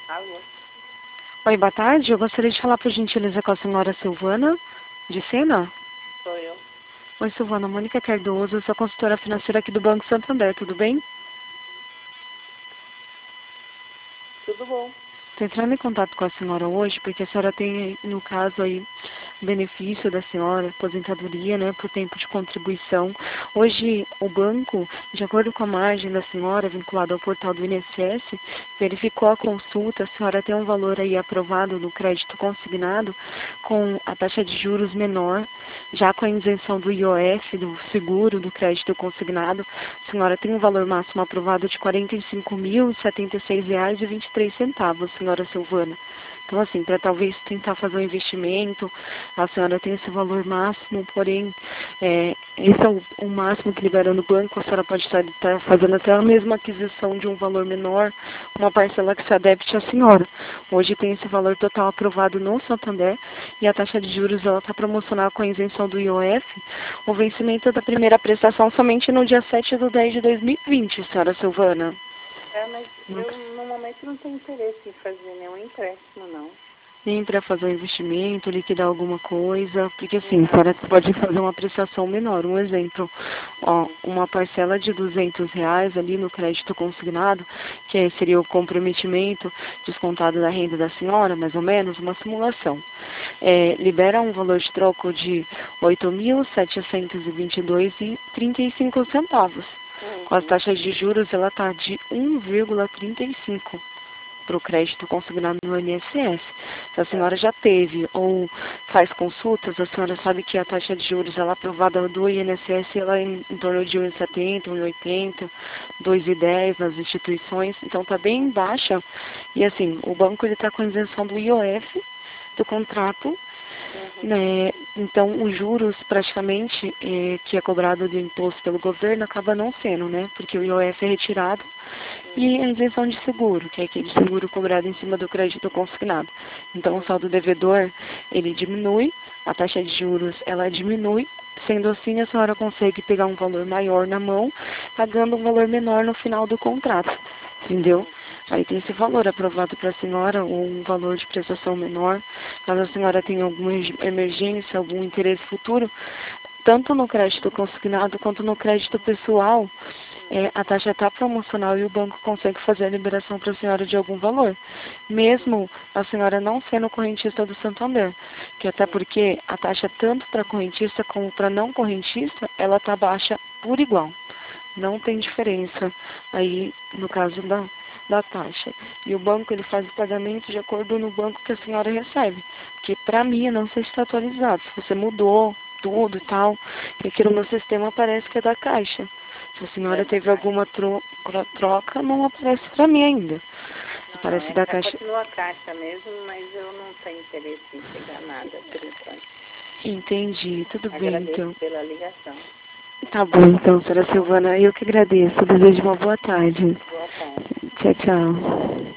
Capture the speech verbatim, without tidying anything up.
Alô? Oi, boa tarde. Eu gostaria de falar, por gentileza, com a senhora Silvana, de Sena. Sou eu. Oi, Silvana. Mônica Cardoso, eu sou consultora financeira aqui do Banco Santander, tudo bem? Tudo bom? Estou entrando em contato com a senhora hoje, porque a senhora tem, no caso aí, benefício da senhora, aposentadoria, né, por tempo de contribuição. Hoje, o banco, de acordo com a margem da senhora, vinculada ao portal do I N S S, verificou a consulta, a senhora tem um valor aí aprovado no crédito consignado, com a taxa de juros menor, já com a isenção do I O F, do seguro, do crédito consignado, a senhora tem um valor máximo aprovado de quarenta e cinco mil, setenta e seis reais e vinte e três centavos, senhora Silvana. Então, assim, para talvez tentar fazer um investimento, a senhora tem esse valor máximo, porém, é, esse é o, o máximo que libera no banco, a senhora pode estar, estar fazendo até a mesma aquisição de um valor menor, uma parcela que se adapte à senhora. Hoje tem esse valor total aprovado no Santander e a taxa de juros ela está promocional com a isenção do I O F, o vencimento da primeira prestação somente no dia sete de dez de dois mil e vinte, senhora Silvana. É, mas eu no momento não tenho interesse em fazer nenhum empréstimo, não. Nem para fazer um investimento, liquidar alguma coisa, porque assim, a senhora pode fazer uma prestação menor. Um exemplo, ó, uma parcela de duzentos reais ali no crédito consignado, que seria o comprometimento descontado da renda da senhora, mais ou menos, uma simulação. É, libera um valor de troco de oito mil setecentos e vinte e dois reais e trinta e cinco centavos. Com as taxas de juros, ela está de um vírgula trinta e cinco para o crédito consignado no I N S S. Se a senhora já teve ou faz consultas, a senhora sabe que a taxa de juros ela aprovada do I N S S ela é em, em torno de um vírgula setenta, um vírgula oitenta, dois vírgula dez nas instituições, então está bem baixa. E assim, o banco ele está com isenção do I O F do contrato. Né? Então, os juros, praticamente, é, que é cobrado do imposto pelo governo, acaba não sendo, né? Porque o I O F é retirado e a isenção de seguro, que é aquele seguro cobrado em cima do crédito consignado. Então, o saldo devedor, ele diminui, a taxa de juros, ela diminui, sendo assim, a senhora consegue pegar um valor maior na mão, pagando um valor menor no final do contrato, entendeu? Aí tem esse valor aprovado para a senhora, ou um valor de prestação menor, caso a senhora tenha alguma emergência, algum interesse futuro, tanto no crédito consignado quanto no crédito pessoal, é, a taxa está promocional e o banco consegue fazer a liberação para a senhora de algum valor, mesmo a senhora não sendo correntista do Santander, que até porque a taxa tanto para correntista como para não correntista, ela está baixa por igual, não tem diferença aí no caso da da taxa. E o banco ele faz o pagamento de acordo no banco que a senhora recebe. Porque para mim, eu não sei se está atualizado. Se você mudou tudo e tal, e aquilo no sistema aparece que é da Caixa. Se a senhora teve alguma tro troca, não aparece para mim ainda. Não, Aparece não, da essa Caixa. continua a Caixa mesmo, mas eu não tenho interesse em pegar nada por enquanto. Entendi. Tudo bem, Agradeço então. pela ligação. Tá bom, então, senhora Silvana. Eu que agradeço. Eu desejo uma boa tarde. Boa tarde. Tchau, tchau.